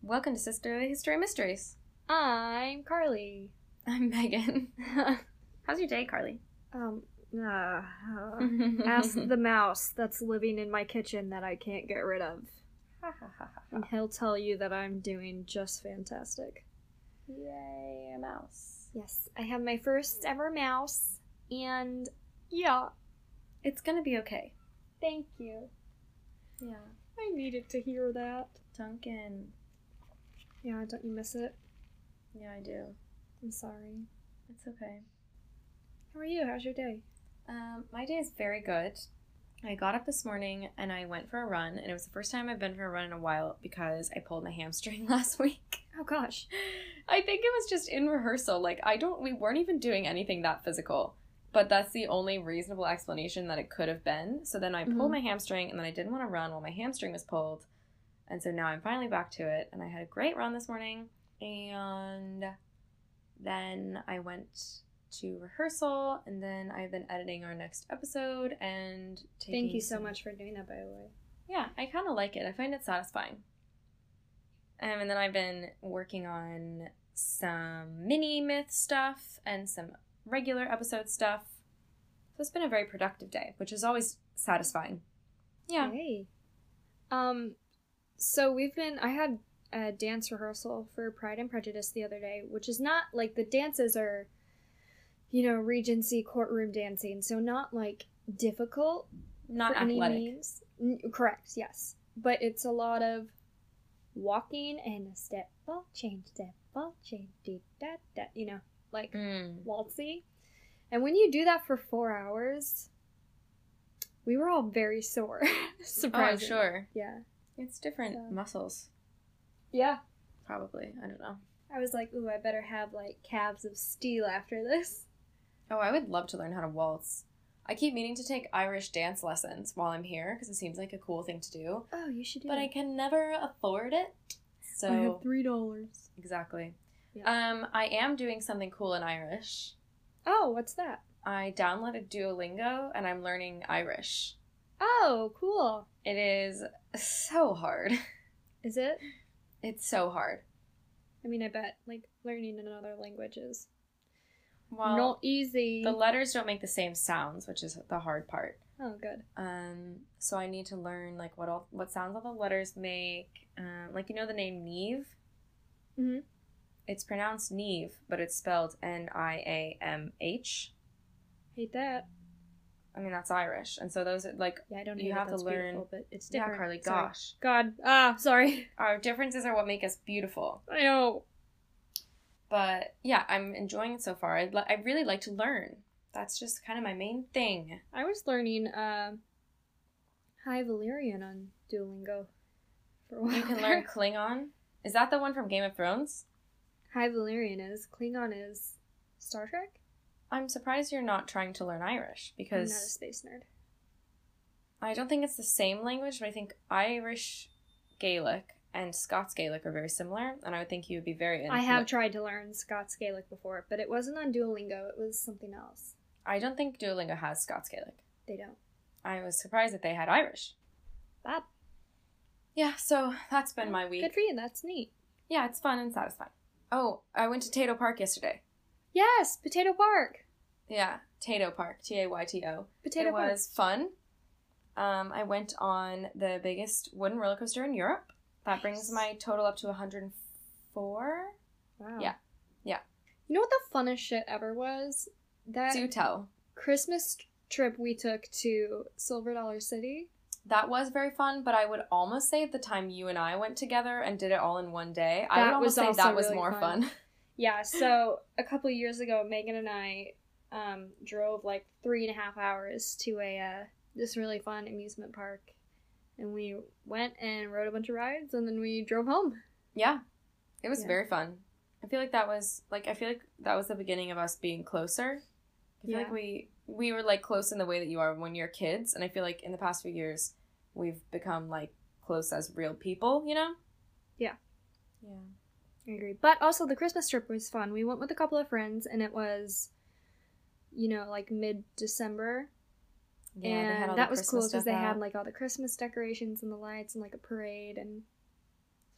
Welcome to Sisterly History Mysteries. I'm Carly. I'm Megan. How's your day, Carly? Ask the mouse that's living in my kitchen that I can't get rid of. And he'll tell you that I'm doing just fantastic. Yay, a mouse. Yes, I have my first ever mouse, and yeah. It's gonna be okay. Thank you. Yeah. I needed to hear that. Duncan. Yeah, don't you miss it? Yeah, I do. I'm sorry. It's okay. How are you? How's your day? My day is very good. I got up this morning and I went for a run, and it was the first time I've been for a run in a while because I pulled my hamstring last week. Oh gosh. I think it was just in rehearsal. We weren't even doing anything that physical, but that's the only reasonable explanation that it could have been. So then I pulled my hamstring, and then I didn't want to run while my hamstring was pulled. And so now I'm finally back to it, and I had a great run this morning, and then I went to rehearsal, and then I've been editing our next episode and taking... Thank you so much for doing that, by the way. Yeah, I kind of like it. I find it satisfying. And then I've been working on some mini-myth stuff and some regular episode stuff. So it's been a very productive day, which is always satisfying. Yeah. Hey. So I had a dance rehearsal for Pride and Prejudice the other day, which is not, like, the dances are, Regency courtroom dancing, so not, like, difficult. Not for any athletic. means. Correct, yes. But it's a lot of walking and a step, ball change, like waltzy. And when you do that for 4 hours, we were all very sore. Surprisingly. Oh, I'm sure. Yeah. It's different muscles. Yeah. Probably. I don't know. I was like, ooh, I better have, like, calves of steel after this. Oh, I would love to learn how to waltz. I keep meaning to take Irish dance lessons while I'm here, because it seems like a cool thing to do. Oh, you should do But it. I can never afford it. So I have $3. Exactly. Yeah. I am doing something cool in Irish. Oh, what's that? I downloaded Duolingo, and I'm learning Irish. Oh, cool. It is so hard. Is it? It's so hard. I mean, I bet, like, learning another language is Well, not easy. the letters don't make the same sounds, which is the hard part. Oh, good. So I need to learn, like, what sounds all the letters make. The name Neve? Mm-hmm. It's pronounced Neve, but it's spelled Niamh. Hate that. I mean, that's Irish. And so those, like, Yeah, I don't hate you it. have That's to learn... beautiful, but it's different. Yeah, Carly, Sorry. gosh. God. Sorry. Our differences are what make us beautiful. I know. But, yeah, I'm enjoying it so far. I really like to learn. That's just kind of my main thing. I was learning High Valyrian on Duolingo for a while. You can learn Klingon. Is that the one from Game of Thrones? High Valyrian is. Klingon is Star Trek? I'm surprised you're not trying to learn Irish, because... I'm not a space nerd. I don't think it's the same language, but I think Irish Gaelic and Scots Gaelic are very similar, and I would think you would be very... I have tried to learn Scots Gaelic before, but it wasn't on Duolingo. It was something else. I don't think Duolingo has Scots Gaelic. They don't. I was surprised that they had Irish. That. Yeah, so that's been my week. Good for you. That's neat. Yeah, it's fun and satisfying. Oh, I went to Tato Park yesterday. Yes, Potato Park. Yeah, Tato Park, Tayto. Potato Park. It was fun. I went on the biggest wooden roller coaster in Europe. That brings my total up to 104. Wow. Yeah. You know what the funnest shit ever was? That Do tell. Christmas trip we took to Silver Dollar City. That was very fun, but I would almost say the time you and I went together and did it all in one day, I would almost say that was really more fun. Yeah, so a couple of years ago, Megan and I drove like 3.5 hours to this really fun amusement park. And we went and rode a bunch of rides, and then we drove home. Yeah. It was very fun. I feel like that was the beginning of us being closer. I feel like we were, like, close in the way that you are when you're kids, and I feel like in the past few years, we've become, like, close as real people, you know? Yeah. Yeah. I agree. But also, the Christmas trip was fun. We went with a couple of friends, and it was, like, mid-December. Yeah, and they had all that the was cool Christmas because stuff they had, out. like, all the Christmas decorations and the lights and, like, a parade, and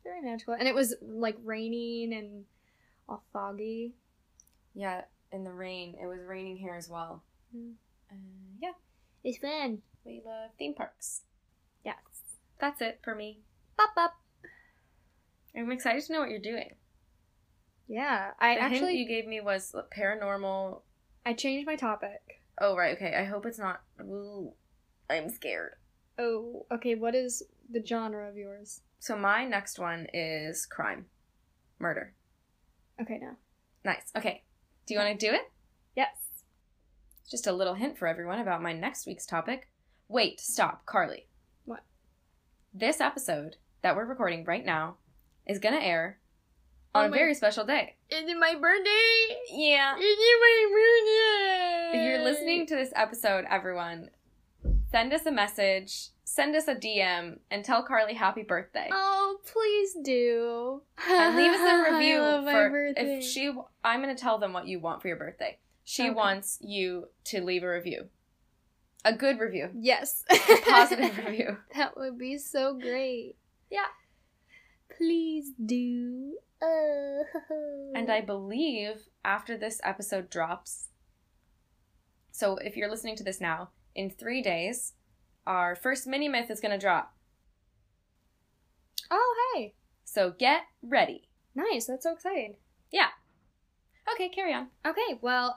very magical. And it was, like, raining and all foggy. Yeah, in the rain. It was raining here as well. Yeah. It's fun. We love theme parks. Yes. That's it for me. Bop. I'm excited to know what you're doing. Yeah, The hint you gave me was paranormal. I changed my topic. Oh, right, okay. I hope it's not... Ooh, I'm scared. Oh, okay, what is the genre of yours? So my next one is crime. Murder. Okay, no. Nice. Okay. Do you want to do it? Yes. Just a little hint for everyone about my next week's topic. Wait, stop, Carly. What? This episode that we're recording right now is going to air on a very special day. Is it my birthday? Yeah. Is it my birthday? If you're listening to this episode, everyone, send us a message, send us a DM, and tell Carly happy birthday. Oh, please do. And leave us a review I love my for birthday. if she. I'm going to tell them what you want for your birthday. She wants you to leave a review. A good review. Yes. A positive review. That would be so great. Yeah. Please do. And I believe after this episode drops, so if you're listening to this now, in 3 days, our first mini myth is going to drop. Oh, hey. So get ready. Nice. That's so exciting. Yeah. Okay, carry on. Okay, well,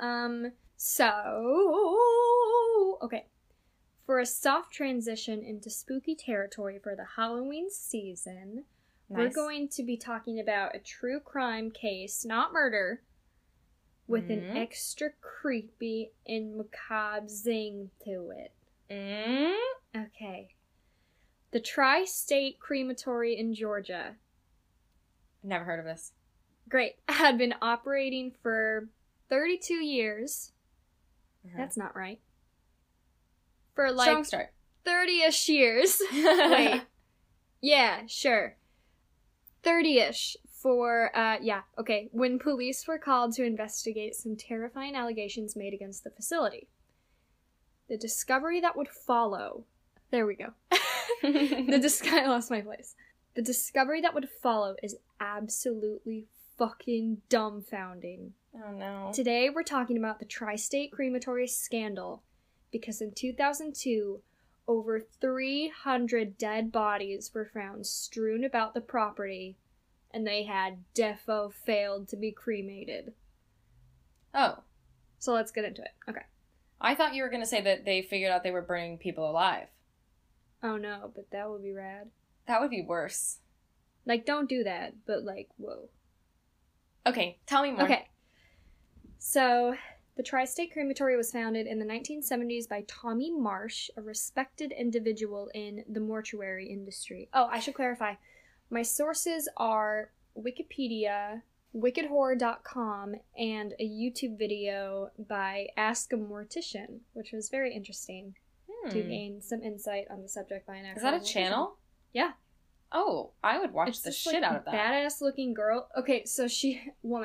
okay. For a soft transition into spooky territory for the Halloween season, we're going to be talking about a true crime case, not murder, with an extra creepy and macabre zing to it. Okay. The Tri-State Crematory in Georgia. Never heard of this. Great. Had been operating for 32 years. That's not right. For like Strong start. 30-ish years. Wait. Yeah, sure. 30-ish for, okay. When police were called to investigate some terrifying allegations made against the facility. The discovery that would follow... There we go. I lost my place. The discovery that would follow is absolutely fucking dumbfounding. Oh no. Today we're talking about the Tri-State Crematory scandal because in 2002, over 300 dead bodies were found strewn about the property and they had defo failed to be cremated. Oh. So let's get into it. Okay. I thought you were going to say that they figured out they were burning people alive. Oh no, but that would be rad. That would be worse. Like, don't do that, but like, whoa. Okay, tell me more. Okay. So, the Tri-State Crematory was founded in the 1970s by Tommy Marsh, a respected individual in the mortuary industry. Oh, I should clarify. My sources are Wikipedia, wickedhorror.com, and a YouTube video by Ask a Mortician, which was very interesting to gain some insight on the subject by an actual Is that a mortician. channel? Yeah. Oh, I would watch the shit out of that. Badass looking girl. Okay, so she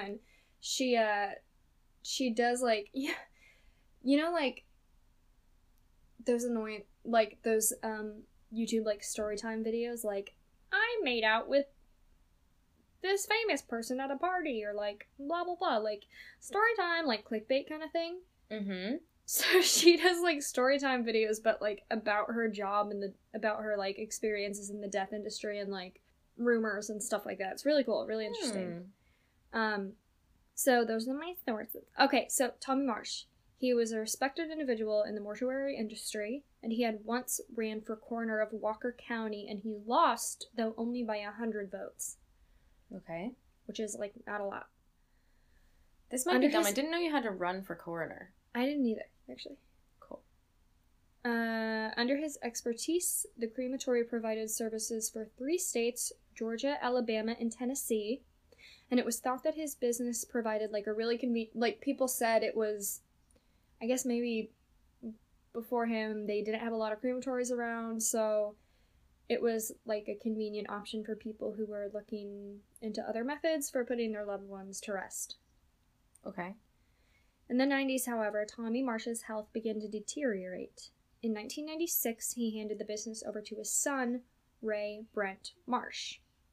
does like, yeah, you know, like those annoying, like those YouTube like story time videos, like I made out with this famous person at a party, or like blah blah blah, like story time, like clickbait kind of thing. Mm-hmm. So she does like story time videos, but like about her job and about her like experiences in the death industry and like rumors and stuff like that. It's really cool, really interesting. So those are my sources. Okay, so Tommy Marsh. He was a respected individual in the mortuary industry, and he had once ran for coroner of Walker County, and he lost, though only by 100 votes. Okay. Which is like not a lot. This might be dumb. I didn't know you had to run for coroner. I didn't either, actually. Cool. Under his expertise, the crematory provided services for 3 states, Georgia, Alabama, and Tennessee. And it was thought that his business provided like a really convenient, like people said it was, I guess maybe before him they didn't have a lot of crematories around, so it was like a convenient option for people who were looking into other methods for putting their loved ones to rest. Okay. In the 90s, however, Tommy Marsh's health began to deteriorate. In 1996, he handed the business over to his son, Ray Brent Marsh.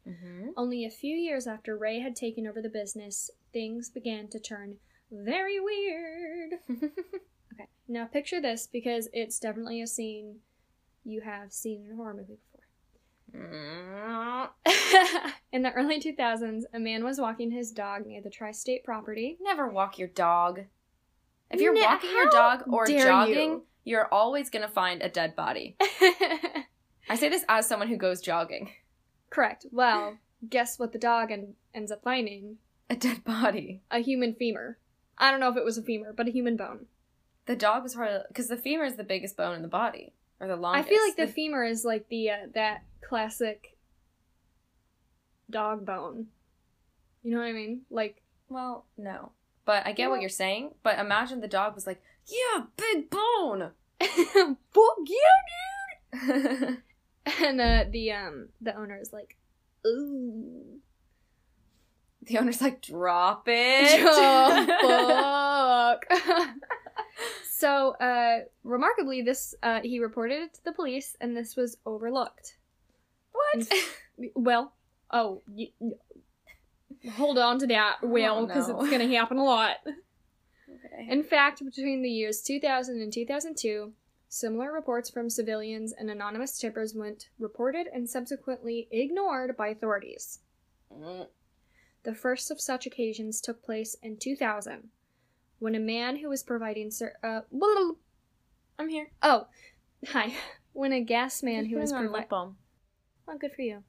Mm-hmm. Only a few years after Ray had taken over the business, things began to turn very weird. Okay, now picture this, because it's definitely a scene you have seen in a horror movie before. In the early 2000s, a man was walking his dog near the tri-state property. Never walk your dog. If you're How walking your dog or dare jogging, you're always going to find a dead body. I say this as someone who goes jogging. Correct. Well, guess what the dog ends up finding? A dead body. A human femur. I don't know if it was a femur, but a human bone. The dog was probably... Because the femur is the biggest bone in the body. Or the longest. I feel like the femur is like the that classic dog bone. You know what I mean? Like... Well, no. But I get what you're saying. But imagine the dog was like, yeah, big bone! Fuck yeah, dude! And the owner is like, ooh. The owner's like, drop it! Oh, fuck. So, remarkably, this, he reported it to the police, and this was overlooked. What? Hold on to that, because it's gonna happen a lot. Okay. In fact, between the years 2000 and 2002, similar reports from civilians and anonymous tippers went reported and subsequently ignored by authorities. The first of such occasions took place in 2000, when a man who was providing I'm here. Oh, hi. When a gas man who was providing... lip balm. Oh, good for you.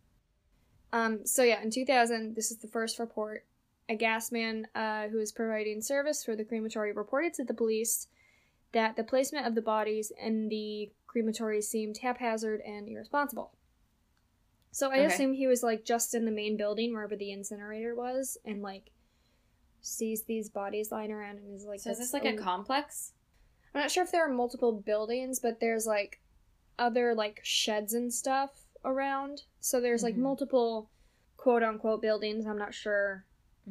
So yeah, in 2000, this is the first report. A gas man who was providing service for the crematory reported to the police that the placement of the bodies in the crematory seemed haphazard and irresponsible. So I assume he was, like, just in the main building, wherever the incinerator was, and, like, sees these bodies lying around and is like... So is this, like, a complex? I'm not sure if there are multiple buildings, but there's, like, other, like, sheds and stuff around. So there's, like, multiple quote-unquote buildings. I'm not sure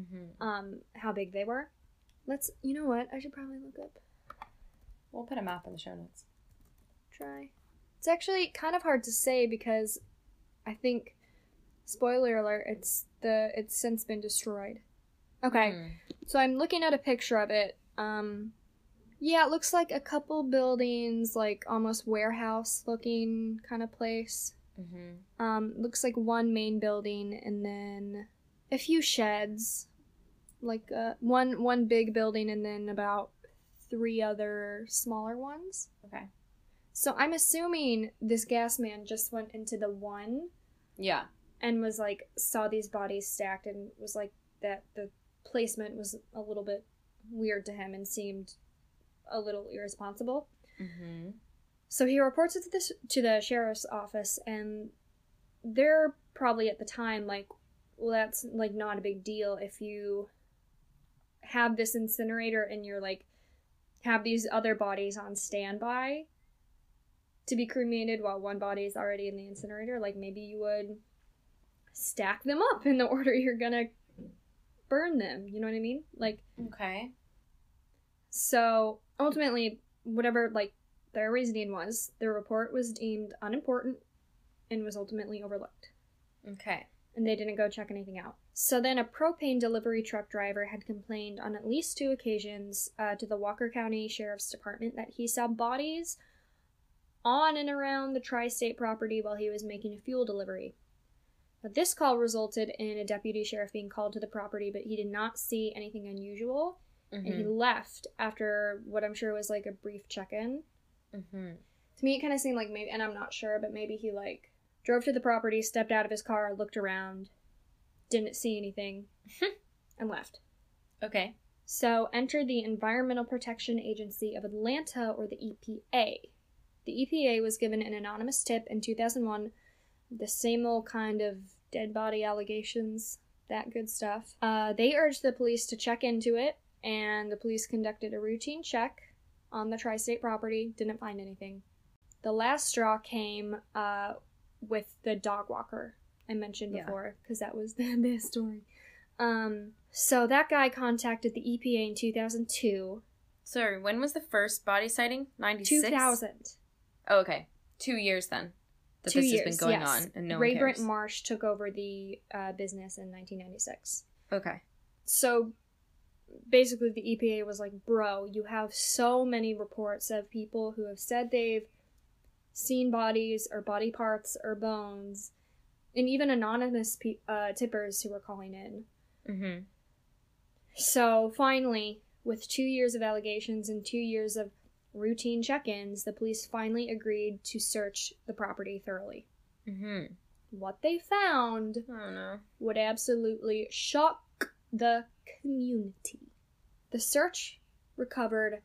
how big they were. You know what? I should probably look up. We'll put a map in the show notes. Try. It's actually kind of hard to say because I think, spoiler alert, it's since been destroyed. Okay, so I'm looking at a picture of it. Yeah, it looks like a couple buildings, like almost warehouse-looking kind of place. Looks like one main building and then a few sheds, like one big building and then about 3 other smaller ones. Okay. So I'm assuming this gas man just went into the one. Yeah. And was like, saw these bodies stacked and was like, that the placement was a little bit weird to him and seemed a little irresponsible. So he reports it to the sheriff's office, and they're probably at the time like, well, that's like not a big deal if you have this incinerator and you're like, have these other bodies on standby to be cremated while one body is already in the incinerator. Like, maybe you would stack them up in the order you're gonna burn them. You know what I mean? Like, okay. So, ultimately, whatever, like, their reasoning was, the report was deemed unimportant and was ultimately overlooked. Okay. And they didn't go check anything out. So then a propane delivery truck driver had complained on at least 2 occasions to the Walker County Sheriff's Department that he saw bodies on and around the tri-state property while he was making a fuel delivery. Now, this call resulted in a deputy sheriff being called to the property, but he did not see anything unusual, and he left after what I'm sure was like a brief check-in. To me, it kind of seemed like maybe, and I'm not sure, but maybe he like drove to the property, stepped out of his car, looked around, didn't see anything, and left. Okay. So, enter the Environmental Protection Agency of Atlanta, or the EPA. The EPA was given an anonymous tip in 2001, the same old kind of dead body allegations, that good stuff. They urged the police to check into it, and the police conducted a routine check on the tri-state property, didn't find anything. The last straw came with the dog walker I mentioned before, because that was the best story. So that guy contacted the EPA in 2002. Sorry, when was the first body sighting? 96? 2000. Oh, okay. 2 years then. that 2 this years, has been going yes. on and no Ray one cares? Brent Marsh took over the business in 1996. Okay. So basically the EPA was like, bro, you have so many reports of people who have said they've seen bodies or body parts or bones, and even anonymous tippers who were calling in. Mm-hmm. So finally, with 2 years of allegations and 2 years of routine check-ins, the police finally agreed to search the property thoroughly. Mm-hmm. What they found Oh, no. would absolutely shock the community. The search recovered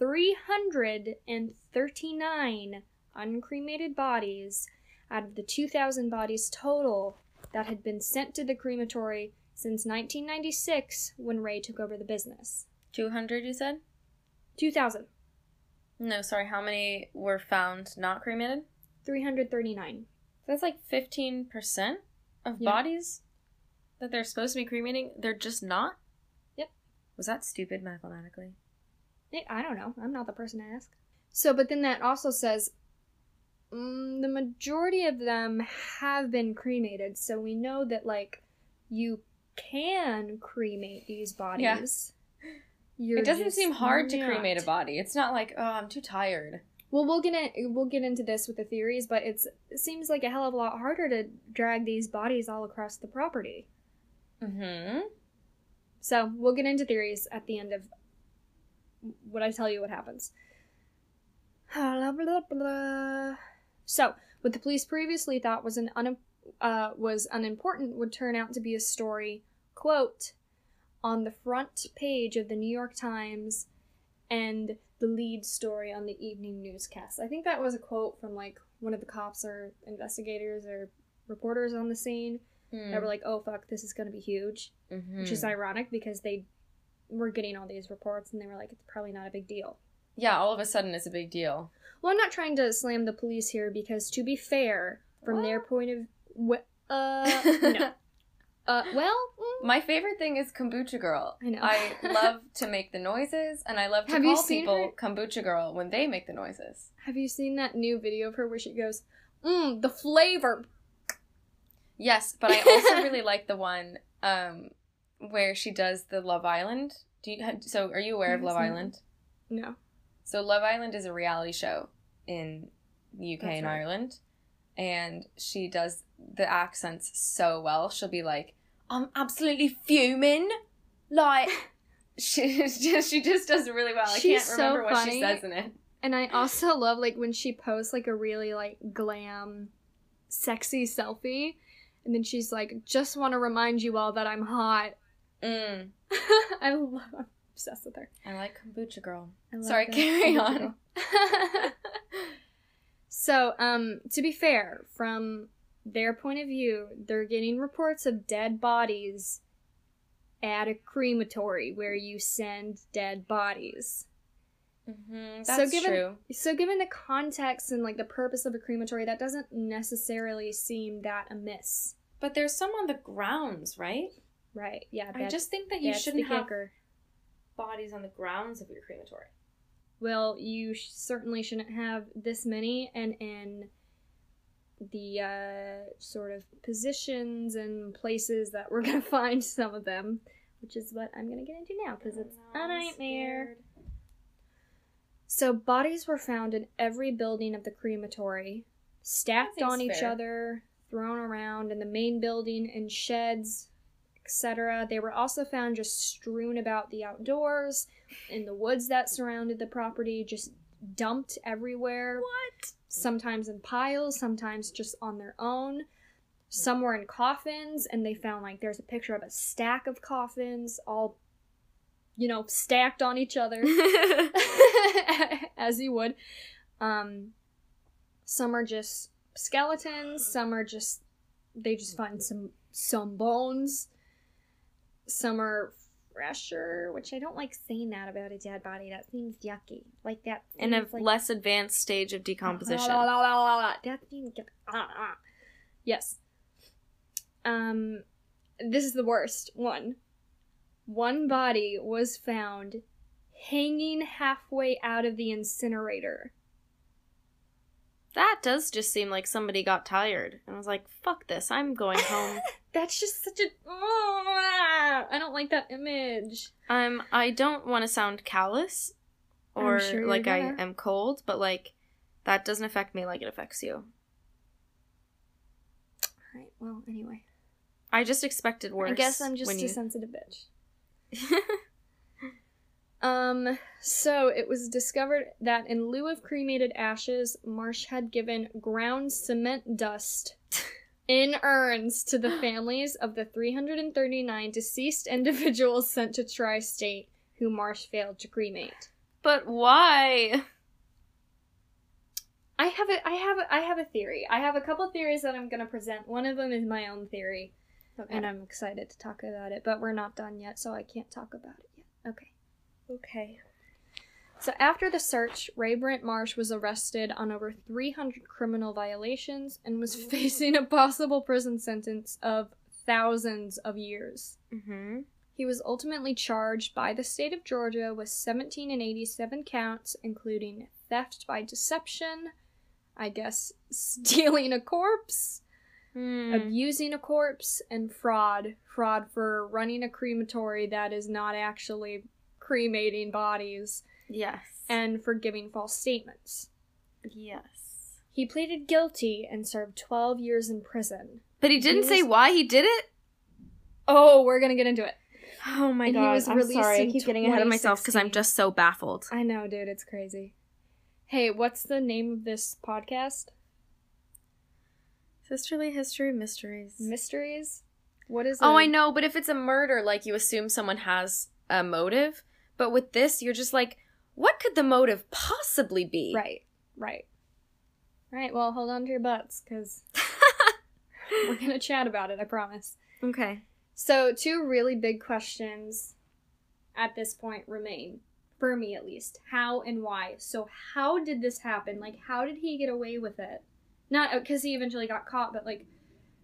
339 uncremated bodies out of the 2,000 bodies total that had been sent to the crematory since 1996 when Ray took over the business. 200, you said? 2,000. No, sorry, how many were found not cremated? 339. That's like 15% of Yeah. bodies that they're supposed to be cremating, they're just not? Yep. Was that stupid mathematically? I don't know. I'm not the person to ask. So, but then that also says the majority of them have been cremated, so we know that, like, you can cremate these bodies. Yeah. It doesn't seem hard to not. cremate a body. It's not like, oh, I'm too tired. Well, we'll get into this with the theories, but it seems like a hell of a lot harder to drag these bodies all across the property. Mm-hmm. So, we'll get into theories at the end of what I tell you what happens. Blah, blah, blah. So, what the police previously thought was was unimportant would turn out to be a story, quote, on the front page of the New York Times and the lead story on the evening newscast. I think that was a quote from, like, one of the cops or investigators or reporters on the scene that were like, oh, fuck, this is going to be huge. Mm-hmm. Which is ironic because they were getting all these reports and they were like, it's probably not a big deal. Yeah, all of a sudden it's a big deal. Well, I'm not trying to slam the police here because, to be fair, from their point of... no. My favorite thing is Kombucha Girl. I know. I love to make the noises, and I love to Have you call seen people her? Kombucha Girl when they make the noises. Have you seen that new video of her where she goes, the flavor? Yes, but I also really like the one where she does the Love Island. So are you aware of Love Island? No. So Love Island is a reality show in the UK That's and right. Ireland, and she does the accents so well. She'll be like, I'm absolutely fuming. Like, she just does it really well. I She's can't remember so what she funny. says in it. And I also love, like, when she posts, like, a really, like, glam, sexy selfie, and then she's like, just want to remind you all that I'm hot. Mm. I'm obsessed with her. I like Kombucha Girl. I love Sorry, that. carry Kombucha on. Girl. So, to be fair, from their point of view, they're getting reports of dead bodies at a crematory where you send dead bodies. Mm-hmm, So that's given- true. So given the context and, like, the purpose of a crematory, that doesn't necessarily seem that amiss. But there's some on the grounds, right? Right, yeah. I just think that you that's shouldn't the have kicker. bodies on the grounds of your crematory. Well, you certainly shouldn't have this many, and in the sort of positions and places that we're going to find some of them, which is what I'm going to get into now, because it's a nightmare. So, bodies were found in every building of the crematory, stacked That seems on each fair. other, thrown around in the main building, in sheds, etc. They were also found just strewn about the outdoors, in the woods that surrounded the property, just dumped everywhere. What? Sometimes in piles, sometimes just on their own. Some were in coffins, and they found, like, there's a picture of a stack of coffins, all, you know, stacked on each other. As you would. Some are just skeletons, some are just, they just find some bones. Some are fresher, which I don't like saying that about a dead body. That seems yucky. Like that. In a seems like, less advanced stage of decomposition. That seems yes. This is the worst one. One body was found hanging halfway out of the incinerator. That does just seem like somebody got tired and was like, fuck this, I'm going home. That's just such a... I don't like that image. I don't want to sound callous or sure like I gonna. am cold, but like, that doesn't affect me like it affects you. Alright, well, anyway. I just expected worse. I guess I'm just a sensitive bitch. So it was discovered that in lieu of cremated ashes, Marsh had given ground cement dust in urns to the families of the 339 deceased individuals sent to Tri-State who Marsh failed to cremate. But why? I have a theory. I have a couple theories that I'm going to present. One of them is my own theory. Okay. And I'm excited to talk about it, but we're not done yet, so I can't talk about it yet. Okay. Okay. So after the search, Ray Brent Marsh was arrested on over 300 criminal violations and was facing a possible prison sentence of thousands of years. Mm-hmm. He was ultimately charged by the state of Georgia with 17 and 87 counts, including theft by deception, I guess stealing a corpse, abusing a corpse, and fraud. Fraud for running a crematory that is not actually cremating bodies. Yes. And for giving false statements. Yes. He pleaded guilty and served 12 years in prison. But he didn't say why he did it? Oh, we're gonna get into it. Oh my god, I'm sorry, I keep getting ahead of myself because I'm just so baffled. I know, dude, it's crazy. Hey, what's the name of this podcast? Sisterly History Mysteries. Mysteries? What is it? Oh, I know, but if it's a murder, like, you assume someone has a motive. But with this, you're just like, what could the motive possibly be? Right. Right, well, hold on to your butts, because we're gonna chat about it, I promise. Okay. So, two really big questions at this point remain. For me, at least. How and why? So, how did this happen? Like, how did he get away with it? Not because he eventually got caught, but, like,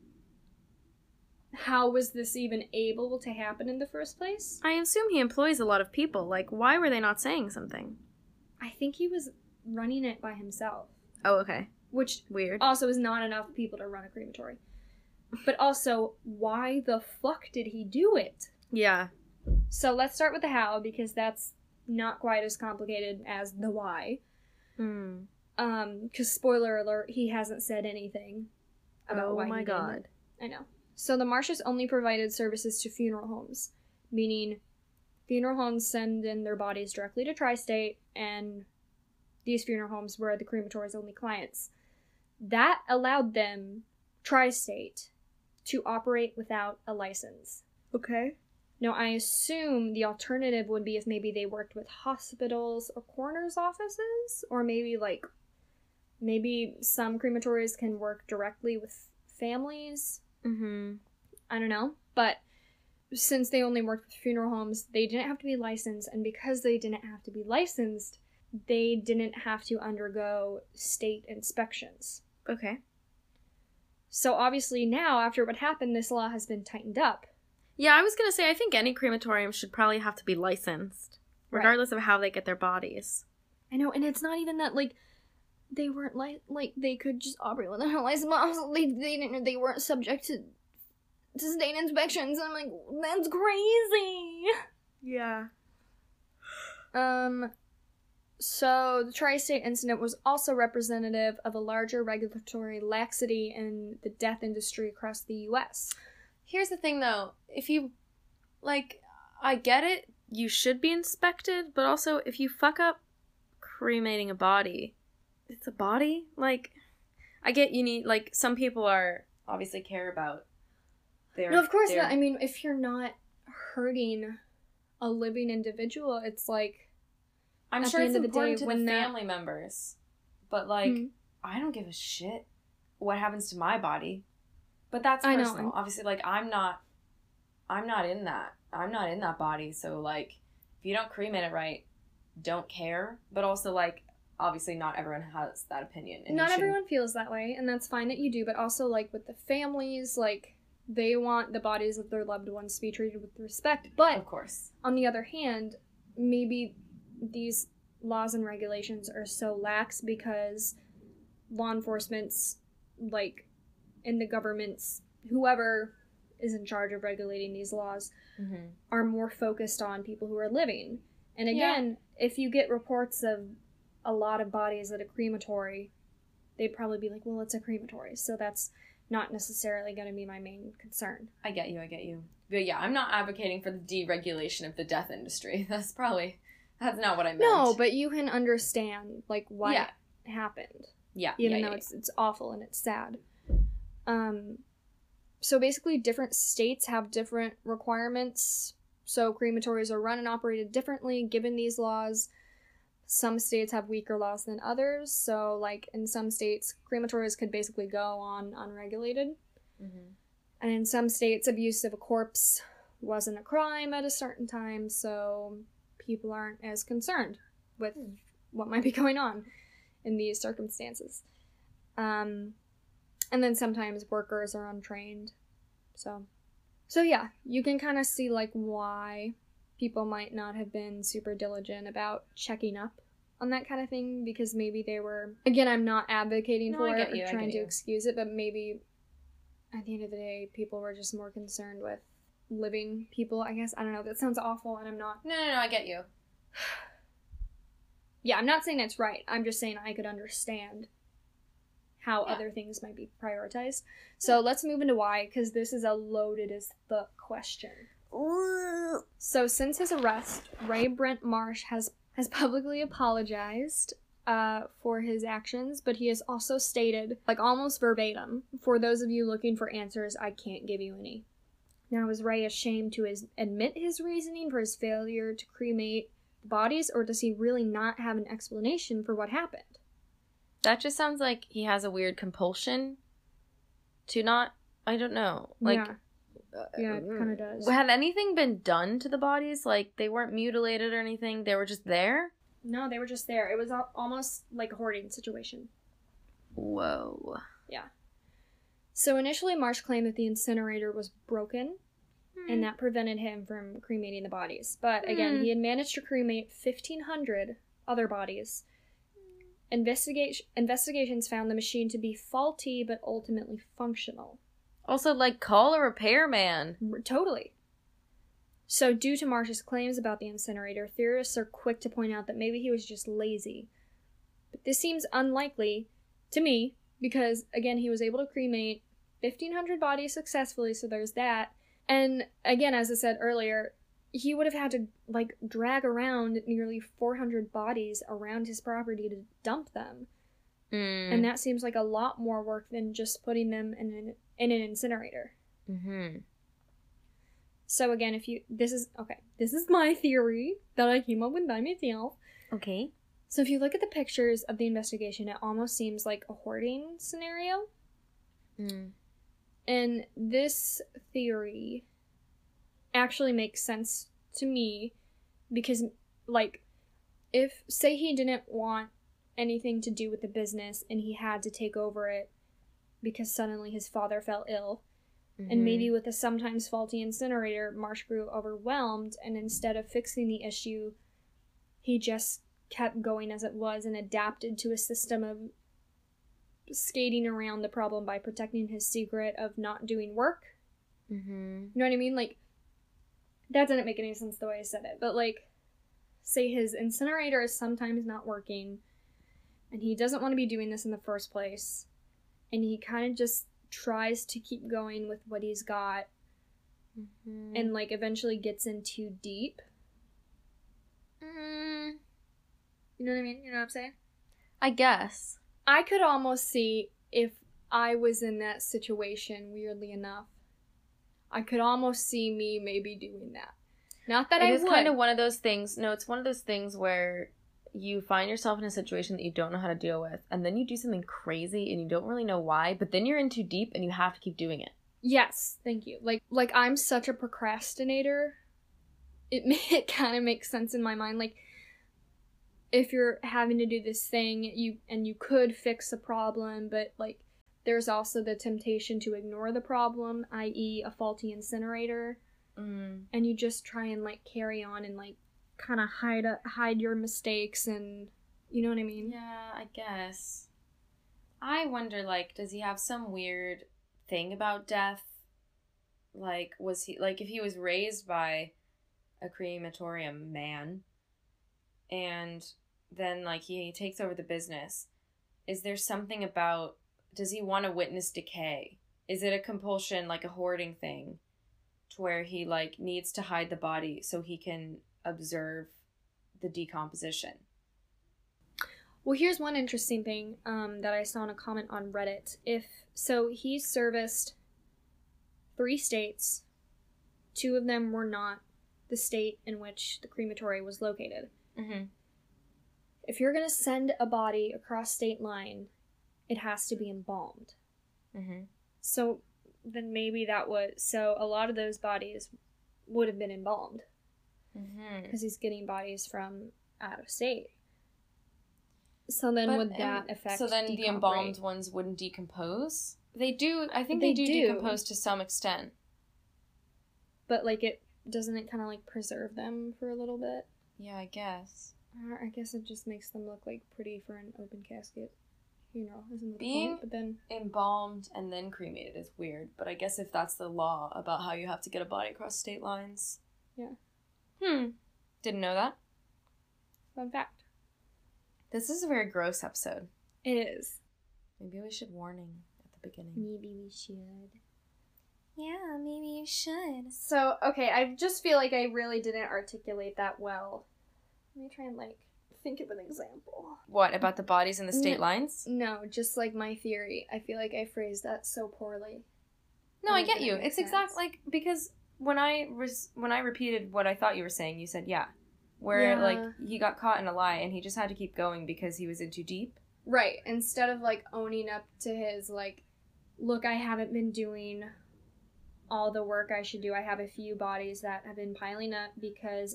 how was this even able to happen in the first place? I assume he employs a lot of people. Like, why were they not saying something? I think he was running it by himself. Oh, okay. Which weird. Also is not enough people to run a crematory. But also, why the fuck did he do it? Yeah. So let's start with the how, because that's not quite as complicated as the why. Because spoiler alert, he hasn't said anything about why he did it. Oh my god. I know. So the Marshes only provided services to funeral homes, meaning funeral homes send in their bodies directly to Tri-State, and these funeral homes were the crematory's only clients. That allowed them, Tri-State, to operate without a license. Okay. Now, I assume the alternative would be if maybe they worked with hospitals or coroner's offices, or maybe some crematories can work directly with families. I don't know, but since they only worked with funeral homes, they didn't have to be licensed, and because they didn't have to be licensed, they didn't have to undergo state inspections. Okay. So obviously now, after what happened, this law has been tightened up. Yeah, I was gonna say, I think any crematorium should probably have to be licensed, regardless of how they get their bodies. I know, and it's not even that, like, they weren't, like, they could just operate without a license, but also they weren't subject to state inspections, and I'm like, that's crazy! Yeah. So, the Tri-State incident was also representative of a larger regulatory laxity in the death industry across the U.S. Here's the thing, though. If you, like, I get it, you should be inspected, but also, if you fuck up cremating a body, it's a body? Like, I get you need, like, some people are, obviously care about their... No, of course not. I mean, if you're not hurting a living individual, it's like... I'm sure it's important to the family members, but, like, I don't give a shit what happens to my body. But that's personal. I know. Obviously, like, I'm not in that. I'm not in that body, so, like, if you don't cremate it right, don't care. But also, like, obviously not everyone has that opinion. And not everyone feels that way, and that's fine that you do, but also, like, with the families, like, they want the bodies of their loved ones to be treated with respect. But, of course, on the other hand, maybe these laws and regulations are so lax because law enforcement's, like, and the government's, whoever is in charge of regulating these laws, are more focused on people who are living. And again, if you get reports of a lot of bodies at a crematory, they'd probably be like, well, it's a crematory, so that's not necessarily going to be my main concern. I get you. But yeah, I'm not advocating for the deregulation of the death industry. That's not what I meant. No, but you can understand, like, what happened. Yeah. Even though it's awful and it's sad. So basically, different states have different requirements. So crematories are run and operated differently given these laws. Some states have weaker laws than others. So, like, in some states, crematories could basically go on unregulated. And in some states, abuse of a corpse wasn't a crime at a certain time, so people aren't as concerned with what might be going on in these circumstances. And then sometimes workers are untrained. So yeah, you can kind of see, like, why people might not have been super diligent about checking up on that kind of thing, because maybe they were, again, I'm not advocating for it or trying to excuse it, but maybe at the end of the day, people were just more concerned with living people, I guess. I don't know, that sounds awful, and I'm not... No, I get you. Yeah, I'm not saying it's right. I'm just saying I could understand how other things might be prioritized. So let's move into why, because this is a loaded as fuck question. Ooh. So since his arrest, Ray Brent Marsh has publicly apologized for his actions, but he has also stated, like, almost verbatim, for those of you looking for answers, I can't give you any. Now, is Ray ashamed to admit his reasoning for his failure to cremate the bodies, or does he really not have an explanation for what happened? That just sounds like he has a weird compulsion to not, I don't know, like... Yeah, it kind of does. Had anything been done to the bodies? Like, they weren't mutilated or anything? They were just there? No, they were just there. It was almost like a hoarding situation. Whoa. Yeah. So initially, Marsh claimed that the incinerator was broken, and that prevented him from cremating the bodies. But again, he had managed to cremate 1,500 other bodies. Investigations found the machine to be faulty, but ultimately functional. Also, like, call a repairman. Totally. So, due to Marsh's claims about the incinerator, theorists are quick to point out that maybe he was just lazy. But this seems unlikely to me, because, again, he was able to cremate 1,500 bodies successfully, so there's that. And, again, as I said earlier, he would have had to, like, drag around nearly 400 bodies around his property to dump them. And that seems like a lot more work than just putting them in an incinerator. So again, this is my theory that I came up with by myself. Okay. So if you look at the pictures of the investigation, it almost seems like a hoarding scenario. And this theory actually makes sense to me because, like, if, say he didn't want anything to do with the business and he had to take over it because suddenly his father fell ill, and maybe with a sometimes faulty incinerator, Marsh grew overwhelmed, and instead of fixing the issue, he just kept going as it was and adapted to a system of skating around the problem by protecting his secret of not doing work. You know what I mean? Like, that didn't make any sense the way I said it, but, like, say his incinerator is sometimes not working, and he doesn't want to be doing this in the first place, and he kind of just tries to keep going with what he's got, and, like, eventually gets in too deep. You know what I mean? You know what I'm saying? I guess. I could almost see if I was in that situation, weirdly enough. I could almost see me maybe doing that. Not that I would. It is kind of one of those things. No, it's one of those things where you find yourself in a situation that you don't know how to deal with, and then you do something crazy and you don't really know why, but then you're in too deep and you have to keep doing it. Yes, thank you. Like I'm such a procrastinator. It kind of makes sense in my mind. Like, if you're having to do this thing, you could fix a problem, but, like, there's also the temptation to ignore the problem, i.e. a faulty incinerator, and you just try and, like, carry on and, like, kind of hide your mistakes, and you know what I mean? Yeah, I guess. I wonder, like, does he have some weird thing about death? Like, was he, like, if he was raised by a crematorium man and then, like, he takes over the business, is there something about, does he want to witness decay? Is it a compulsion, like a hoarding thing, to where he, like, needs to hide the body so he can observe the decomposition? Well, here's one interesting thing that I saw in a comment on Reddit. So he serviced 3 states. 2 of them were not the state in which the crematory was located. Mm-hmm. If you're going to send a body across state line, it has to be embalmed. Mm-hmm. So then maybe so a lot of those bodies would have been embalmed. Because he's getting bodies from out of state. So then would that affect So then the embalmed rate? ones wouldn't decompose? They do. I think They they do do. decompose to some extent. But, like, doesn't it kind of, like, preserve them for a little bit? Yeah, I guess. I guess it just makes them look, like, pretty for an open casket funeral, isn't the Being point? But then embalmed and then cremated is weird, but I guess if that's the law about how you have to get a body across state lines. Yeah. Didn't know that. Fun fact. This is a very gross episode. It is. Maybe we should warning at the beginning. Maybe we should. Yeah, maybe you should. So, okay, I just feel like I really didn't articulate that well. Let me try and, like, think of an example. What, about the bodies in the state lines? No, just, like, my theory. I feel like I phrased that so poorly. No, I get you. That makes It's exact, like, because when I repeated what I thought you were saying, you said, yeah. Where, like, he got caught in a lie and he just had to keep going because he was in too deep. Right. Instead of, like, owning up to his, like, look, I haven't been doing all the work I should do. I have a few bodies that have been piling up because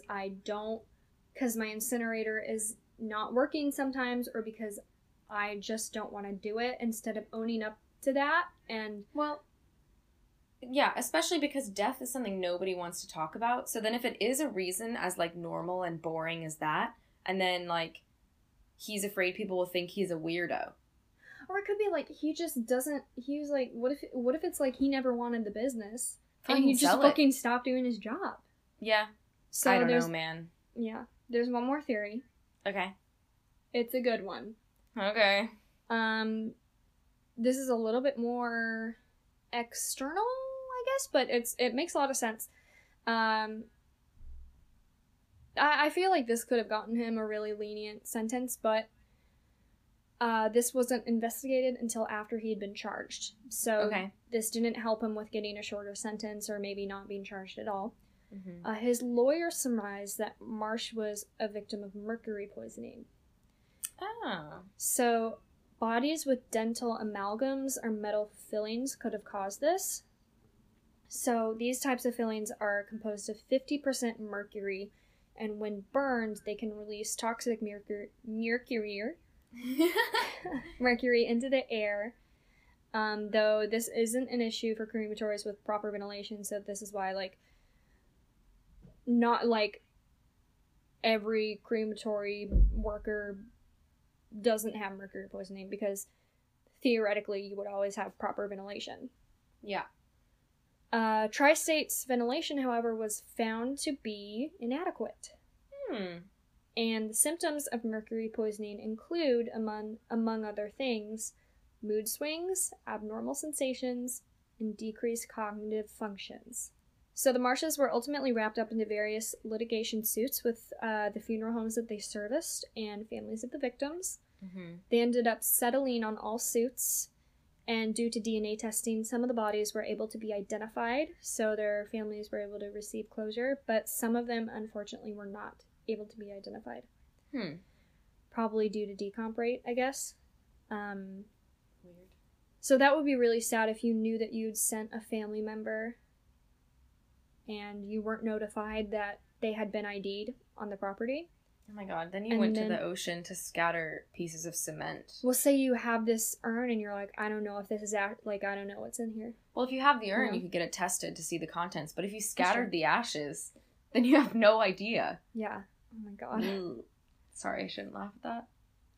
my incinerator is not working sometimes, or because I just don't want to do it, instead of owning up to that. And, well, yeah, especially because death is something nobody wants to talk about. So then if it is a reason as, like, normal and boring as that, and then, like, he's afraid people will think he's a weirdo. Or it could be, like, he just doesn't, he was like, what if it's, like, he never wanted the business, and he just fucking stopped doing his job? Yeah. So I don't know, man. Yeah. There's one more theory. Okay. It's a good one. Okay. This is a little bit more external, I guess, but it makes a lot of sense. I feel like this could have gotten him a really lenient sentence, but this wasn't investigated until after he had been charged. So This didn't help him with getting a shorter sentence, or maybe not being charged at all. Mm-hmm. His lawyer surmised that Marsh was a victim of mercury poisoning. Oh. So bodies with dental amalgams or metal fillings could have caused this. So these types of fillings are composed of 50% mercury, and when burned, they can release toxic mercury into the air. Though this isn't an issue for crematories with proper ventilation, so this is why, like, not like every crematory worker doesn't have mercury poisoning, because theoretically you would always have proper ventilation. Yeah. Tri-State's ventilation, however, was found to be inadequate. And the symptoms of mercury poisoning include, among other things, mood swings, abnormal sensations, and decreased cognitive functions. So the Marshes were ultimately wrapped up into various litigation suits with the funeral homes that they serviced and families of the victims. Mm-hmm. They ended up settling on all suits, and due to DNA testing, some of the bodies were able to be identified, so their families were able to receive closure, but some of them, unfortunately, were not able to be identified. Probably due to decomp rate, I guess. Weird. So that would be really sad if you knew that you'd sent a family member and you weren't notified that they had been ID'd on the property. Oh my god, then you went to the ocean to scatter pieces of cement. Well, say you have this urn and you're like, I don't know if this is, I don't know what's in here. Well, if you have the urn, you could get it tested to see the contents, but if you scattered the ashes, then you have no idea. Yeah. Oh my god. Sorry, I shouldn't laugh at that.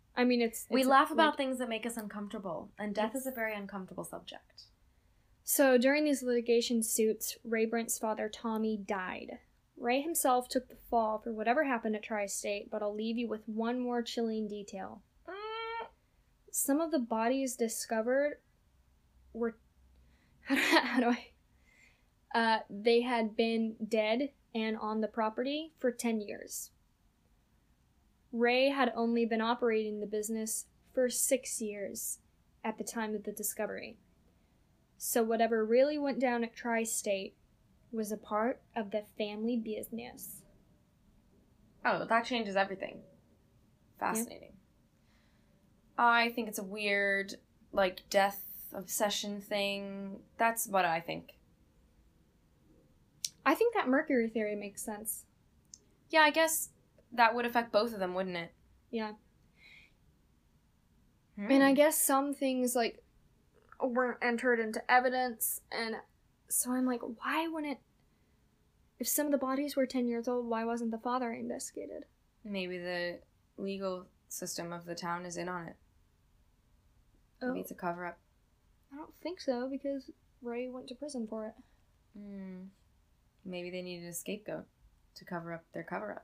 I mean, it's we laugh about things that make us uncomfortable, and death is a very uncomfortable subject. So during these litigation suits, Ray Brent's father, Tommy, died. Ray himself took the fall for whatever happened at Tri-State, but I'll leave you with one more chilling detail. Some of the bodies discovered were... How do I... they had been dead and on the property for 10 years. Ray had only been operating the business for 6 years at the time of the discovery. So whatever really went down at Tri-State was a part of the family business. Oh, that changes everything. Fascinating. Yeah. I think it's a weird, like, death obsession thing. That's what I think. I think that Mercury theory makes sense. Yeah, I guess that would affect both of them, wouldn't it? Yeah. And I guess some things, like, weren't entered into evidence, and so I'm like, why wouldn't... If some of the bodies were 10 years old, why wasn't the father investigated? Maybe the legal system of the town is in on it. Maybe it's a cover-up. I don't think so, because Ray went to prison for it. Maybe they needed a scapegoat to cover up their cover-up.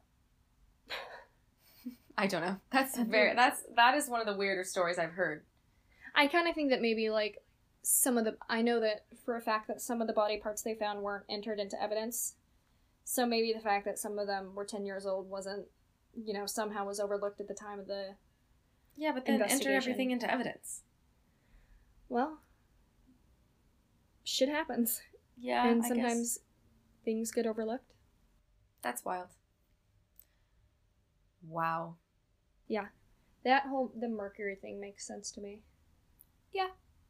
I don't know. That is one of the weirder stories I've heard. I kind of think that maybe, like, I know that for a fact that some of the body parts they found weren't entered into evidence. So maybe the fact that some of them were 10 years old wasn't, somehow was overlooked at the time of the Yeah, but then enter everything into evidence. Well, shit happens. Yeah, and sometimes things get overlooked. That's wild. Wow. Yeah. The Mercury thing makes sense to me. Yeah.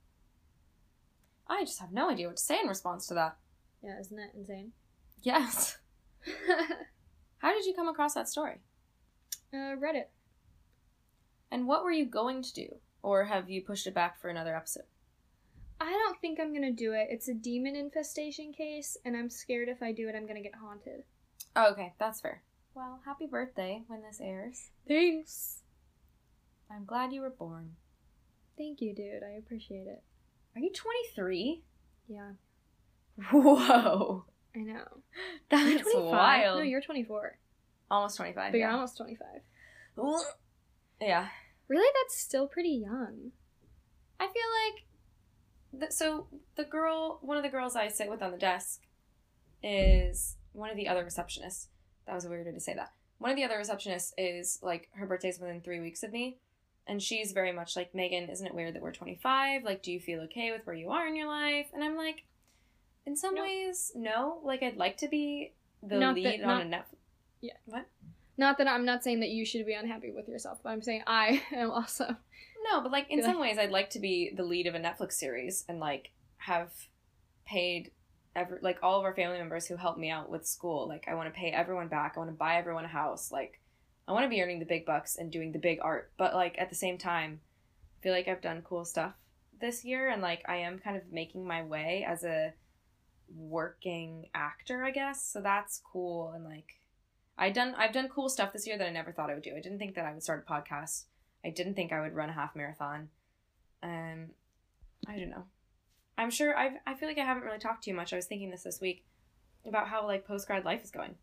I just have no idea what to say in response to that. Yeah, isn't that insane? Yes. How did you come across that story? Reddit. And what were you going to do? Or have you pushed it back for another episode? I don't think I'm gonna do it. It's a demon infestation case, and I'm scared if I do it, I'm gonna get haunted. Oh, okay. That's fair. Well, happy birthday when this airs. Thanks. I'm glad you were born. Thank you, dude. I appreciate it. Are you 23? Yeah. Whoa. I know. That's wild. No, you're 24. Almost 25. But you're almost 25. Yeah. Really? That's still pretty young. I feel like... one of the girls I sit with on the desk is one of the other receptionists. That was a weird way to say that. One of the other receptionists is, like, her birthday's within 3 weeks of me. And she's very much like, Megan, isn't it weird that we're 25? Like, do you feel okay with where you are in your life? And I'm like, in some ways, no. Like, I'd like to be the lead on a Netflix. Yeah. What? Not that I'm not saying that you should be unhappy with yourself, but I'm saying I am also. No, but, like, in some ways, I'd like to be the lead of a Netflix series and, like, have paid all of our family members who helped me out with school. Like, I want to pay everyone back. I want to buy everyone a house. Like, I want to be earning the big bucks and doing the big art. But, like, at the same time, I feel like I've done cool stuff this year. And, like, I am kind of making my way as a working actor, I guess. So that's cool. And, like, I've done cool stuff this year that I never thought I would do. I didn't think that I would start a podcast. I didn't think I would run a half marathon. I don't know. I'm sure I feel like I haven't really talked to you much. I was thinking this week about how, like, post-grad life is going.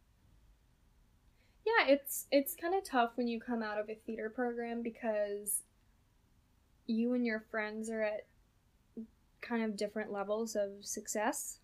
Yeah, it's kind of tough when you come out of a theater program because you and your friends are at kind of different levels of success.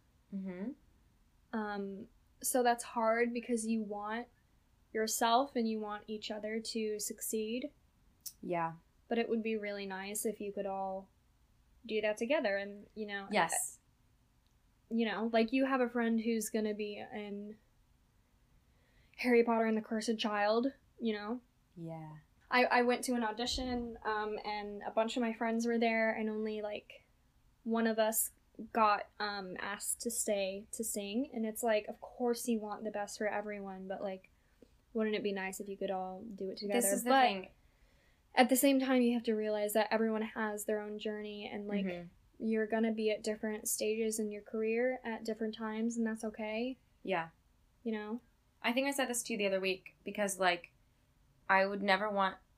So that's hard because you want yourself and you want each other to succeed. Yeah. But it would be really nice if you could all do that together and, Yes. Like you have a friend who's going to be in Harry Potter and the Cursed Child, Yeah. I went to an audition, and a bunch of my friends were there, and only, like, one of us got asked to stay to sing, and it's like, of course you want the best for everyone, but, like, wouldn't it be nice if you could all do it together? This is the thing. At the same time, you have to realize that everyone has their own journey, and, like, you're gonna be at different stages in your career at different times, and that's okay. Yeah. You know? I think I said this to you the other week, because, like, I would never want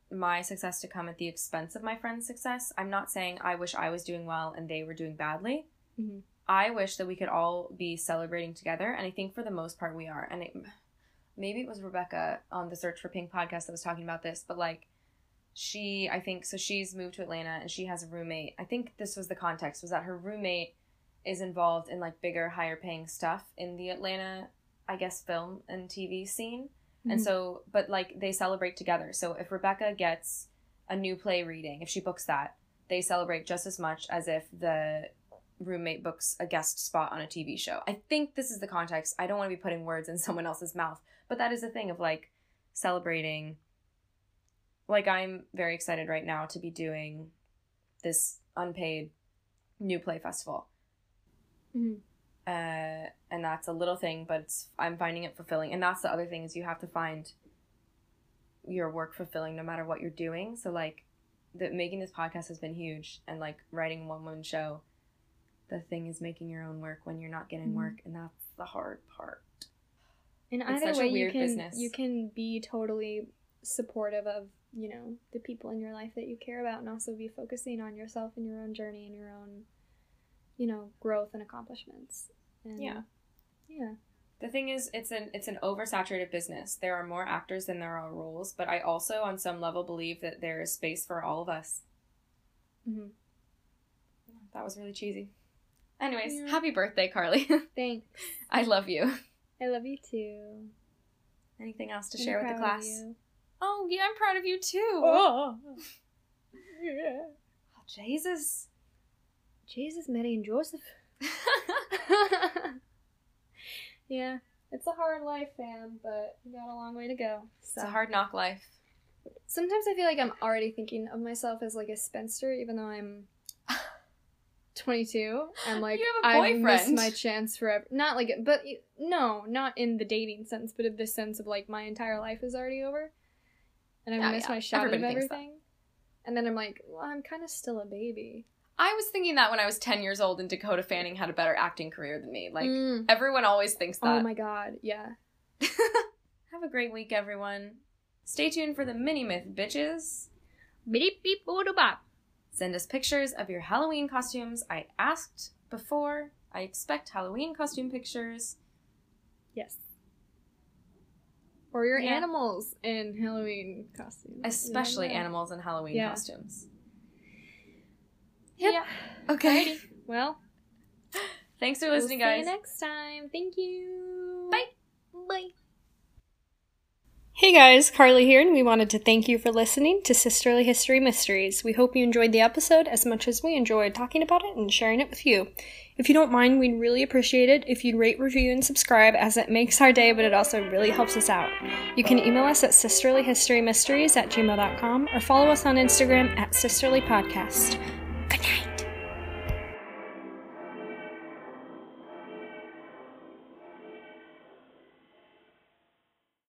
my success to come at the expense of my friend's success. I'm not saying I wish I was doing well and they were doing badly. Mm-hmm. I wish that we could all be celebrating together, and I think for the most part we are. And maybe it was Rebecca on the Search for Pink podcast that was talking about this, but like she's moved to Atlanta and she has a roommate. I think this was the context, was that her roommate is involved in like bigger, higher paying stuff in the Atlanta, I guess, film and TV scene. Mm-hmm. And so, but like they celebrate together. So if Rebecca gets a new play reading, if she books that, they celebrate just as much as if the roommate books a guest spot on a TV show. I think this is the context. I don't want to be putting words in someone else's mouth, but that is the thing of like celebrating. Like I'm very excited right now to be doing this unpaid new play festival. Mm-hmm. And that's a little thing, but I'm finding it fulfilling. And that's the other thing, is you have to find your work fulfilling no matter what you're doing. So like making this podcast has been huge, and like writing a one-woman show, the thing is making your own work when you're not getting work, and that's the hard part. And either way, you can be totally supportive of, you know, the people in your life that you care about, and also be focusing on yourself and your own journey and your own, you know, growth and accomplishments. And yeah. Yeah. The thing is, it's an oversaturated business. There are more actors than there are roles, but I also, on some level, believe that there is space for all of us. Mm-hmm. That was really cheesy. Anyways, Happy birthday, Carly. Thanks. I love you. I love you too. Anything else to share with the class? Oh, yeah, I'm proud of you too. Oh. Yeah. Oh, Jesus. Jesus, Mary, and Joseph. Yeah, it's a hard life, fam, but we got a long way to go. So. It's a hard knock life. Sometimes I feel like I'm already thinking of myself as like a spinster, even though I'm 22. And like, you have a boyfriend. I missed my chance forever. Not like, but no, not in the dating sense, but in the sense of like my entire life is already over. And I've missed my shot of everything. And then I'm like, well, I'm kind of still a baby. I was thinking that when I was 10 years old and Dakota Fanning had a better acting career than me. Like, everyone always thinks that. Oh my god, yeah. Have a great week, everyone. Stay tuned for the mini-myth, bitches. Beep-beep-boop-a-bop. Send us pictures of your Halloween costumes. I asked before. I expect Halloween costume pictures. Yes. Or your animals in Halloween costumes. Especially animals in Halloween costumes. Yep. Yeah. Okay. Alrighty. Well, thanks for listening, guys. See you next time. Thank you. Bye. Bye. Hey guys, Carly here, and we wanted to thank you for listening to Sisterly History Mysteries. We hope you enjoyed the episode as much as we enjoyed talking about it and sharing it with you. If you don't mind, we'd really appreciate it if you'd rate, review, and subscribe, as it makes our day, but it also really helps us out. You can email us at sisterlyhistorymysteries@gmail.com or follow us on Instagram at sisterlypodcast. Good night.